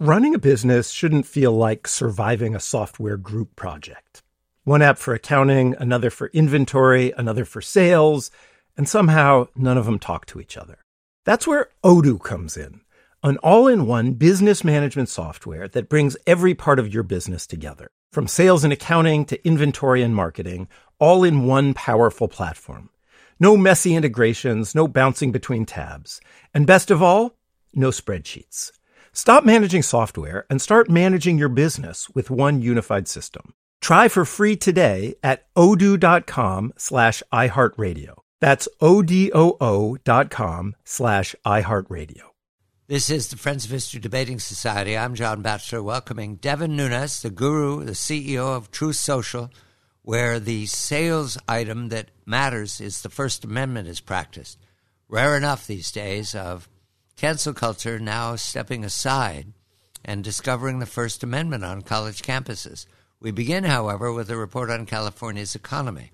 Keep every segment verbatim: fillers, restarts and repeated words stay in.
Running a business shouldn't feel like surviving a software group project. One app for accounting, another for inventory, another for sales, and somehow none of them talk to each other. That's where Odoo comes in, an all-in-one business management software that brings every part of your business together, from sales and accounting to inventory and marketing, all in one powerful platform. No messy integrations, no bouncing between tabs, and best of all, no spreadsheets. Stop managing software and start managing your business with one unified system. Try for free today at odoo.com slash iHeartRadio. That's O-D-O-O dot com slash iHeartRadio. This is the Friends of History Debating Society. I'm John Batchelor, welcoming Devin Nunes, the guru, the C E O of Truth Social, where the sales item that matters is the First Amendment is practiced. Rare enough these days of cancel culture now stepping aside and discovering the First Amendment on college campuses. We begin, however, with a report on California's economy.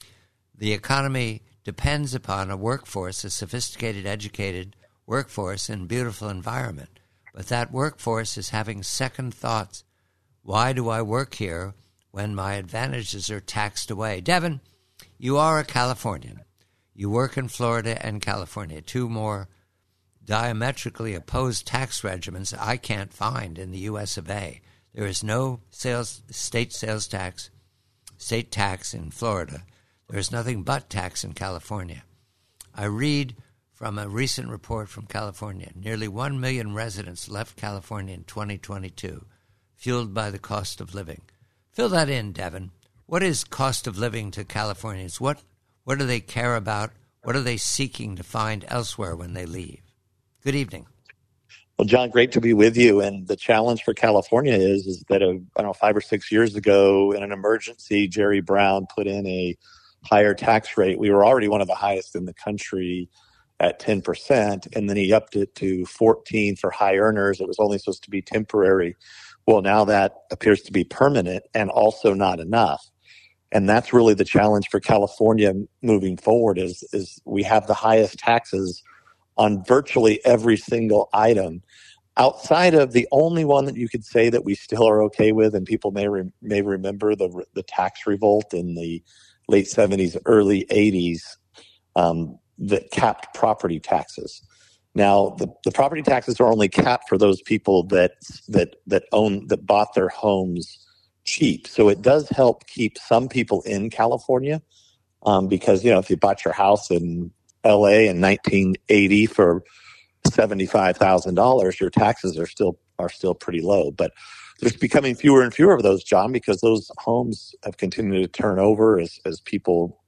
The economy depends upon a workforce, a sophisticated, educated workforce in a beautiful environment. But that workforce is having second thoughts. Why do I work here when my advantages are taxed away? Devin, you are a Californian. You work in Florida and California, two more diametrically opposed tax regimens I can't find in the U S of A. There is no sales state sales tax, state tax in Florida. There is nothing but tax in California. I read from a recent report from California, nearly one million residents left California in twenty twenty-two, fueled by the cost of living. Fill that in, Devin. What is cost of living to Californians? What, what do they care about? What are they seeking to find elsewhere when they leave? Good evening. Well, John, great to be with you. And the challenge for California is, is that, uh, I don't know, five or six years ago, in an emergency, Jerry Brown put in a higher tax rate. We were already one of the highest in the country at ten percent, and then he upped it to fourteen for high earners. It was only supposed to be temporary. Well, now that appears to be permanent and also not enough. And that's really the challenge for California moving forward is, is we have the highest taxes on virtually every single item, outside of the only one that you could say that we still are okay with, and people may re- may remember the the tax revolt in the late seventies, early eighties, um, that capped property taxes. Now, the, the property taxes are only capped for those people that that that own that bought their homes cheap. So it does help keep some people in California, um, because you know if you bought your house in L A in nineteen eighty for seventy-five thousand dollars, your taxes are still are still pretty low. But there's becoming fewer and fewer of those, John, because those homes have continued to turn over as, as people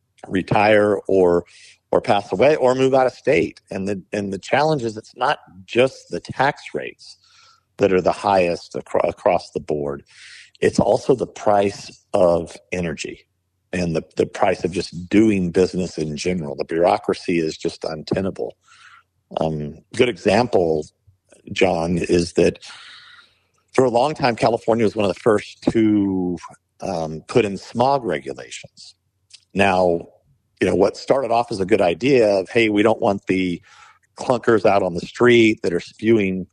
retire or or pass away or move out of state. And the and the challenge is it's not just the tax rates that are the highest acro- across the board. It's also the price of energy and the, the price of just doing business in general. The bureaucracy is just untenable. Um, good example, John, is that for a long time, California was one of the first to um, put in smog regulations. Now, you know, what started off as a good idea of, hey, we don't want the clunkers out on the street that are spewing,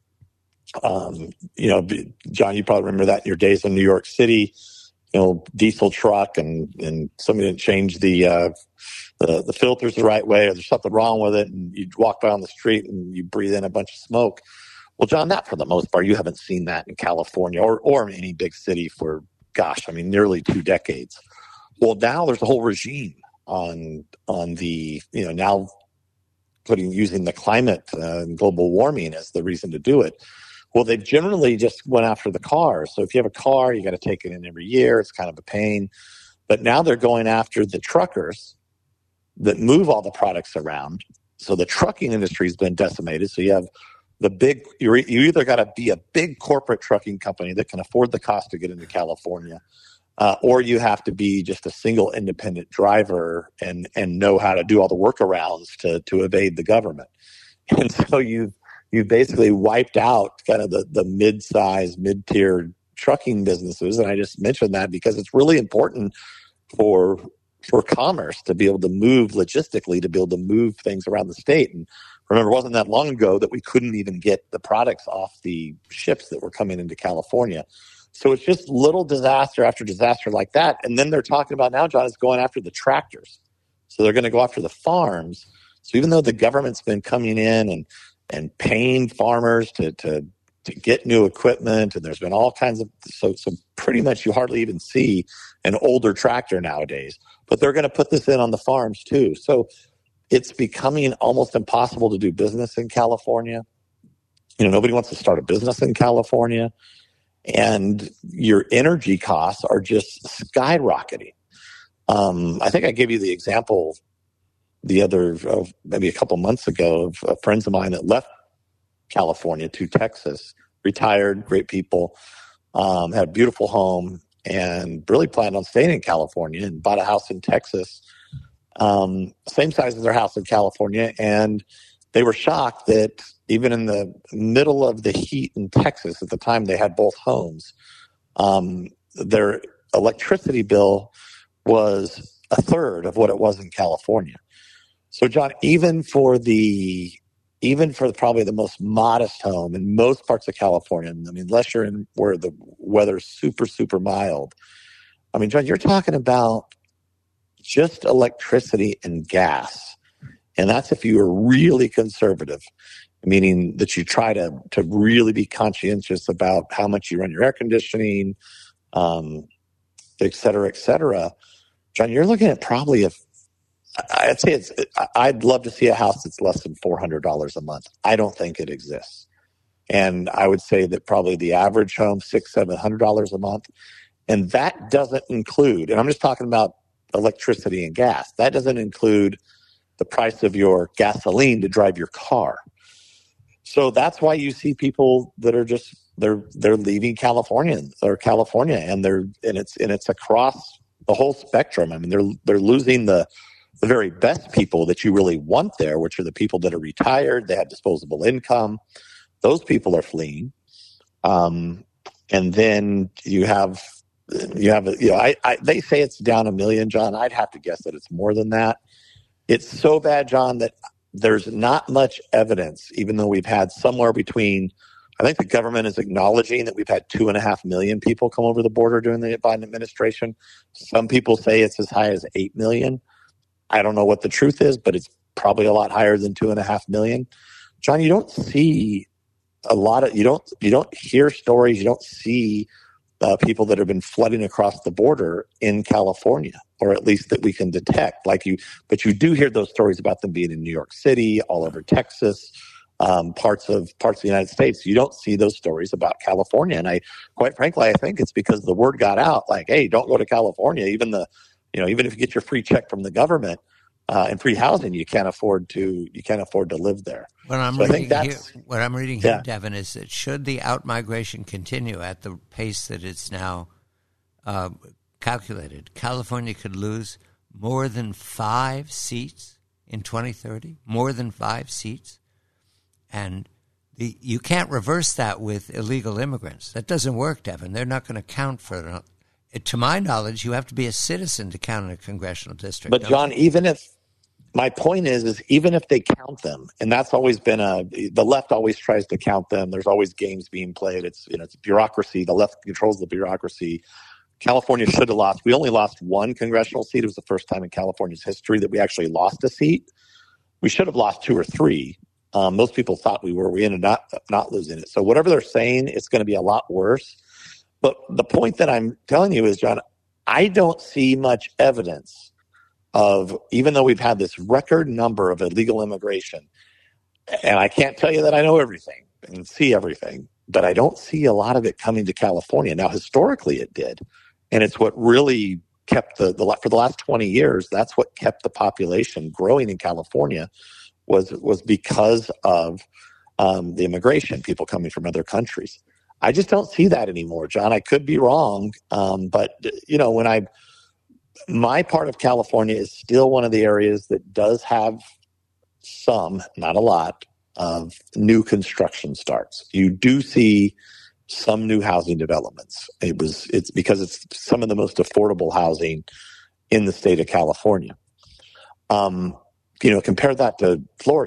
um, you know, John, you probably remember that in your days in New York City, you know, diesel truck and, and somebody didn't change the, uh, the, the filters the right way, or there's something wrong with it. And you walk by on the street and you breathe in a bunch of smoke. Well, John, that for the most part, you haven't seen that in California or, or in any big city for, gosh, I mean, nearly two decades. Well, now there's a whole regime on, on the, you know, now putting, using the climate uh, and global warming as the reason to do it. Well, they've generally just went after the cars. So if you have a car, you got to take it in every year. It's kind of a pain. But now they're going after the truckers that move all the products around. So the trucking industry has been decimated. So you have the big, you you either got to be a big corporate trucking company that can afford the cost to get into California, uh, or you have to be just a single independent driver and and know how to do all the workarounds to to evade the government. And so you've you've basically wiped out kind of the the mid-size, mid-tier trucking businesses. And I just mentioned that because it's really important for for commerce to be able to move logistically, to be able to move things around the state. And Remember, it wasn't that long ago that we couldn't even get the products off the ships that were coming into California. So it's just little disaster after disaster like that. And then they're talking about now, John, is going after the tractors. So they're going to go after the farms. So even though the government's been coming in and, and paying farmers to, to, to get new equipment, and there's been all kinds of, so, so pretty much you hardly even see an older tractor nowadays. But they're going to put this in on the farms too. So it's becoming almost impossible to do business in California. You know, nobody wants to start a business in California. And your energy costs are just skyrocketing. Um, I think I gave you the example the other, of maybe a couple months ago, of uh, friends of mine that left California to Texas, retired, great people, um, had a beautiful home, and really planned on staying in California, and bought a house in Texas, um, same size as their house in California. And they were shocked that even in the middle of the heat in Texas, at the time they had both homes, um, their electricity bill was a third of what it was in California. So, John, even for the even for probably the most modest home in most parts of California, I mean, unless you're in where the weather's super, super mild, I mean, John, you're talking about just electricity and gas. And that's if you are really conservative, meaning that you try to, to really be conscientious about how much you run your air conditioning, um, et cetera, et cetera. John, you're looking at probably, if I'd say it's, I'd love to see a house that's less than four hundred dollars a month. I don't think it exists. And I would say that probably the average home, six, seven hundred dollars a month. And that doesn't include, and I'm just talking about electricity and gas. That doesn't include the price of your gasoline to drive your car. So that's why you see people that are just, they're, they're leaving California or California, and they're, and it's, and it's across the whole spectrum. I mean, they're, they're losing the, the very best people that you really want there, which are the people that are retired, they have disposable income. Those people are fleeing. Um, and then you have, you have, you know, I, I, they say it's down a million, John. I'd have to guess that it's more than that. It's so bad, John, that there's not much evidence, even though we've had somewhere between, I think the government is acknowledging that we've had two and a half million people come over the border during the Biden administration. Some people say it's as high as eight million. I don't know what the truth is, but it's probably a lot higher than two and a half million. John, you don't see a lot of, you don't, you don't hear stories. You don't see uh, people that have been flooding across the border in California, or at least that we can detect like you, but you do hear those stories about them being in New York City, all over Texas, um, parts of, parts of the United States. You don't see those stories about California. And I, quite frankly, I think it's because the word got out like, hey, don't go to California. Even the, You know, even if you get your free check from the government uh, and free housing, you can't afford to you can't afford to live there. What I'm so reading I think here, that's, what I'm reading here, yeah. Devin, is that should the outmigration continue at the pace that it's now uh, calculated, California could lose more than five seats in twenty thirty. More than five seats, and the, you can't reverse that with illegal immigrants. That doesn't work, Devin. They're not going to count for it. To my knowledge, you have to be a citizen to count in a congressional district. But John, you? even if my point is, is even if they count them, and that's always been a the left always tries to count them. There's always games being played. It's you know it's bureaucracy. The left controls the bureaucracy. California should have lost. We only lost one congressional seat. It was the first time in California's history that we actually lost a seat. We should have lost two or three. Um, most people thought we were. We ended up not not losing it. So whatever they're saying, it's going to be a lot worse. But the point that I'm telling you is, John, I don't see much evidence of, even though we've had this record number of illegal immigration, and I can't tell you that I know everything and see everything, but I don't see a lot of it coming to California. Now, historically it did. And it's what really kept the, the for the last twenty years, that's what kept the population growing in California was, was because of um, the immigration, people coming from other countries. I just don't see that anymore, John. I could be wrong. Um, but, you know, when I, my part of California is still one of the areas that does have some, not a lot, of new construction starts. You do see some new housing developments. It was, it's because it's some of the most affordable housing in the state of California. Um, you know, compare that to Florida.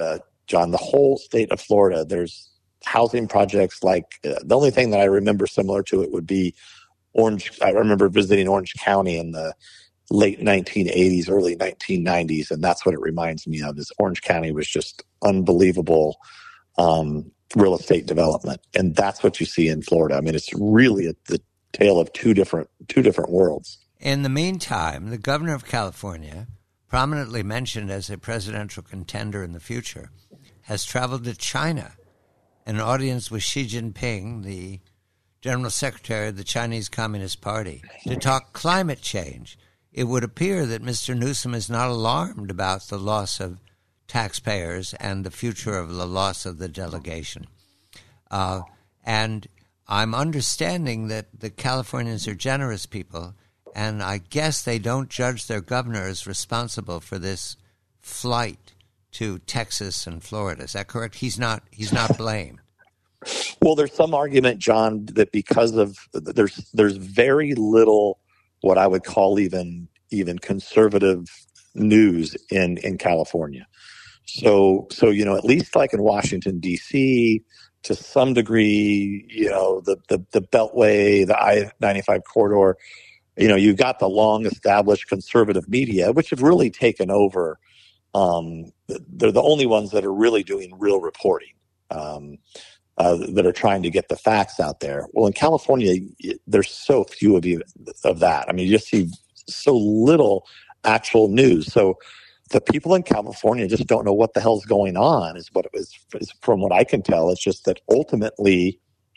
John, the whole state of Florida, there's housing projects like uh, the only thing that I remember similar to it would be Orange. I remember visiting Orange County in the late nineteen eighties, early nineteen nineties, and that's what it reminds me of. Is Orange County was just unbelievable um, real estate development, and that's what you see in Florida. I mean, it's really a, the tale of two different two different worlds. In the meantime, the governor of California, prominently mentioned as a presidential contender in the future, has traveled to China, an audience with Xi Jinping, the General Secretary of the Chinese Communist Party, to talk climate change. It would appear that Mister Newsom is not alarmed about the loss of taxpayers and the future of the loss of the delegation. Uh, and I'm understanding that the Californians are generous people, and I guess they don't judge their governor as responsible for this flight to Texas and Florida. Is that correct? He's not. He's not blamed. Well, there's some argument, John, that because of there's there's very little what I would call even even conservative news in in California. So so you know, at least like in Washington D C, to some degree, you know, the the, the Beltway, the I ninety-five corridor. You know, you've got the long-established conservative media, which have really taken over. Um, they're the only ones that are really doing real reporting, um, uh, that are trying to get the facts out there. Well, in California, there's so few of you of that. I mean, you just see so little actual news. So the people in California just don't know what the hell's going on. Is what it was. Is from what I can tell, it's just that ultimately,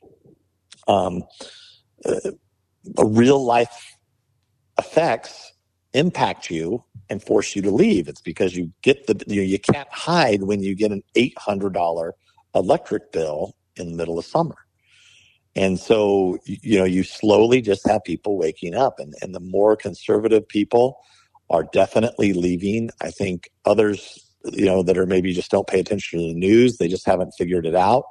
um, uh, a real life effects impact you and force you to leave. It's because you get the you, know, you can't hide when you get an eight hundred dollars electric bill in the middle of summer. And so, you know, you slowly just have people waking up, and, and the more conservative people are definitely leaving. I think others, you know, that are maybe just don't pay attention to the news, they just haven't figured it out.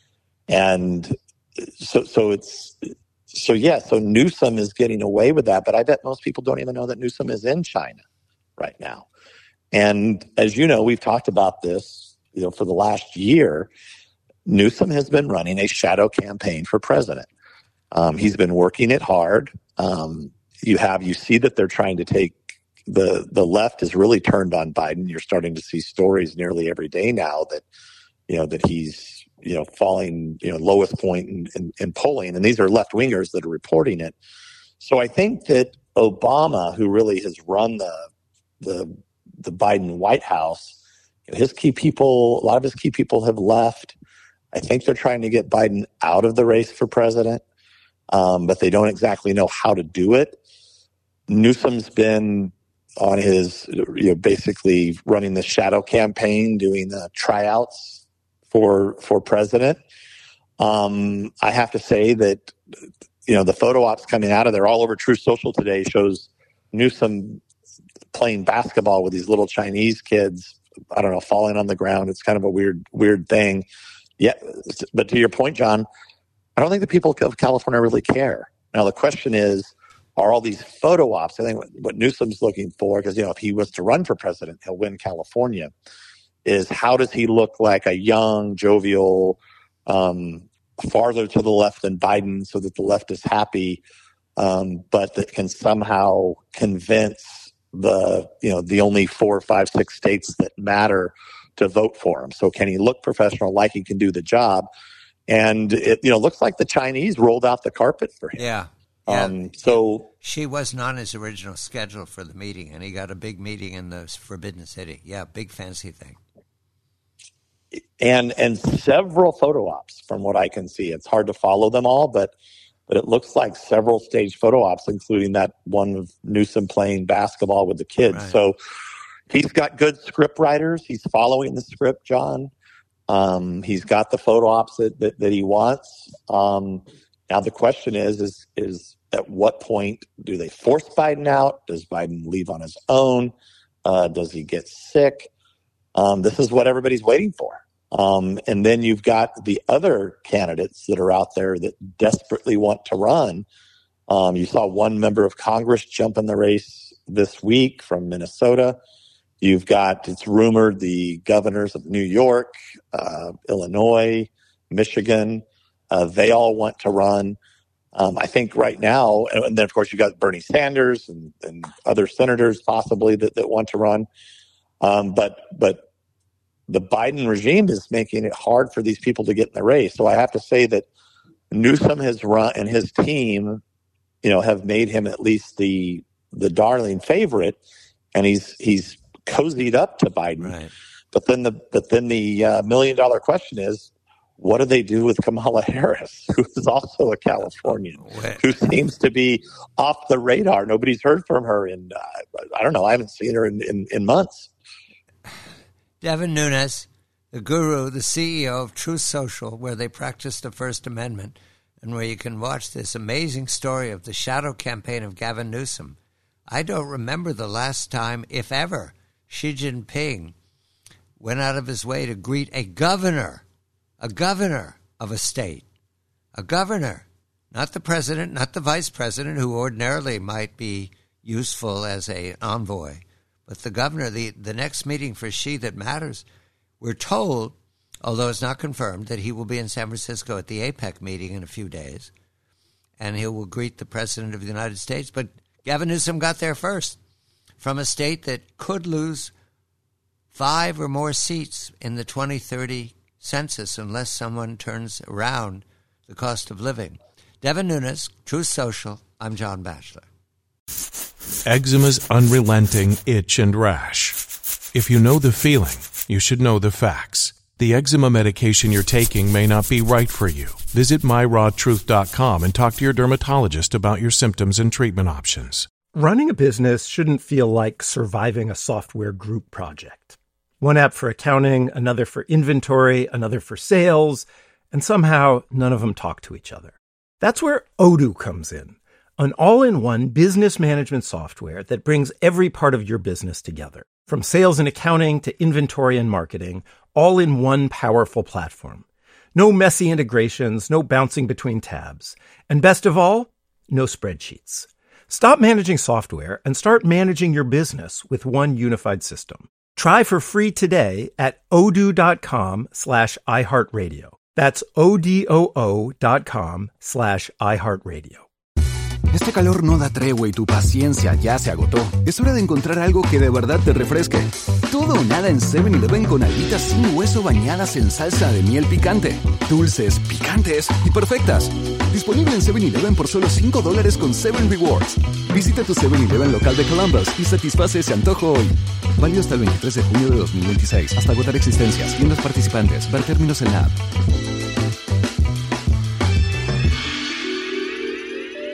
And so, so it's, So, yeah, so Newsom is getting away with that, but I bet most people don't even know that Newsom is in China right now. And as you know, we've talked about this, you know, for the last year. Newsom has been running a shadow campaign for president. Um, he's been working it hard. Um, you have, you see that they're trying to take, the, the left is really turned on Biden. You're starting to see stories nearly every day now that, you know, that he's, you know, falling, you know, lowest point in, in, in polling. And these are left wingers that are reporting it. So I think that Obama, who really has run the, the, the Biden White House, you know, his key people, a lot of his key people have left. I think they're trying to get Biden out of the race for president, um, but they don't exactly know how to do it. Newsom's been on his, you know, basically running the shadow campaign, doing the tryouts for for president. Um, I have to say that, you know, the photo ops coming out of there all over Truth Social today shows Newsom playing basketball with these little Chinese kids, I don't know, falling on the ground. It's kind of a weird, weird thing. Yeah, but to your point, John, I don't think the people of California really care. Now, the question is, are all these photo ops, I think what, what Newsom's looking for, because, you know, if he was to run for president, he'll win California, is how does he look like a young, jovial, um, farther to the left than Biden so that the left is happy, um, but that can somehow convince the, you know, the only four, five, six states that matter to vote for him. So can he look professional, like he can do the job? And it, you know, looks like the Chinese rolled out the carpet for him. Yeah. Yeah. Um, so she wasn't on his original schedule for the meeting, and he got a big meeting in the Forbidden City. Yeah, big fancy thing. And and several photo ops, from what I can see. It's hard to follow them all, but but it looks like several stage photo ops, including that one of Newsom playing basketball with the kids. Right. So he's got good script writers. He's following the script, John. Um, he's got the photo ops that, that, that he wants. Um, now the question is, is, is at what point do they force Biden out? Does Biden leave on his own? Uh, does he get sick? Um, this is what everybody's waiting for. Um, and then you've got the other candidates that are out there that desperately want to run. Um, you saw one member of Congress jump in the race this week from Minnesota. You've got, it's rumored, the governors of New York, uh, Illinois, Michigan, uh, they all want to run. Um, I think right now, and then of course you've got Bernie Sanders and, and other senators possibly that, that want to run. Um, but but the Biden regime is making it hard for these people to get in the race. So I have to say that Newsom has run, and his team, you know, have made him at least the the darling favorite, and he's he's cozied up to Biden. Right. But then the but then the uh, million dollar question is, what do they do with Kamala Harris, who is also a Californian, who seems to be off the radar? Nobody's heard from her in, uh, I don't know, I haven't seen her in, in, in months. Devin Nunes, the guru, the C E O of Truth Social, where they practice the First Amendment and where you can watch this amazing story of the shadow campaign of Gavin Newsom. I don't remember the last time, if ever, Xi Jinping went out of his way to greet a governor A governor of a state, a governor, not the president, not the vice president, who ordinarily might be useful as an envoy, but the governor. The, the next meeting for Xi that matters, we're told, although it's not confirmed, that he will be in San Francisco at the APEC meeting in a few days, and he will greet the president of the United States. But Gavin Newsom got there first from a state that could lose five or more seats in the twenty thirty census unless someone turns around the cost of living. Devin Nunes, Truth Social. I'm John Batchelor. Eczema's unrelenting itch and rash. If you know the feeling, you should know the facts. The eczema medication you're taking may not be right for you. Visit my raw truth dot com and talk to your dermatologist about your symptoms and treatment options. Running a business shouldn't feel like surviving a software group project. One app for accounting, another for inventory, another for sales, and somehow none of them talk to each other. That's where Odoo comes in, an all-in-one business management software that brings every part of your business together, from sales and accounting to inventory and marketing, all in one powerful platform. No messy integrations, no bouncing between tabs, and best of all, no spreadsheets. Stop managing software and start managing your business with one unified system. Try for free today at odoo.com slash iHeartRadio. That's O-D-O-O dot com slash iHeartRadio. Este calor no da tregua y tu paciencia ya se agotó. Es hora de encontrar algo que de verdad te refresque. Todo o nada en seven eleven con alitas sin hueso bañadas en salsa de miel picante. Dulces, picantes y perfectas. Disponible en seven eleven por solo cinco dólares con seven Rewards. Visita tu seven eleven local de Columbus y satisface ese antojo hoy. Válido hasta el veintitrés de junio de dos mil veintiséis. Hasta agotar existencias. Tiendas participantes. Ver términos en la app.